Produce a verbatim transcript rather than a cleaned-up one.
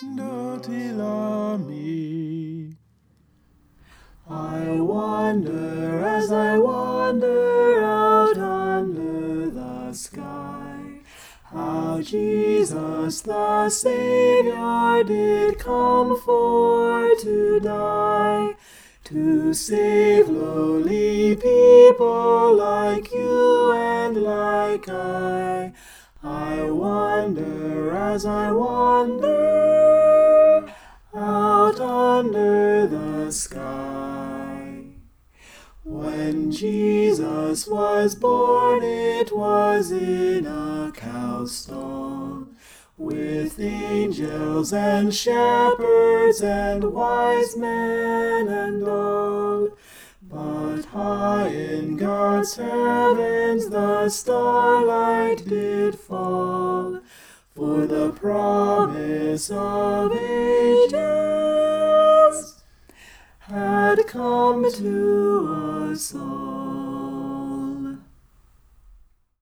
Dotilami. I wonder as I wander out under the sky, how Jesus the Saviour did come for to die, to save lowly people like you and like I. I wonder as I wander out under the sky. When Jesus was born, it was in a cow stall, with angels and shepherds and wise men and all. But high in God's heavens the starlight did fall, for the promise of ages had come to us all.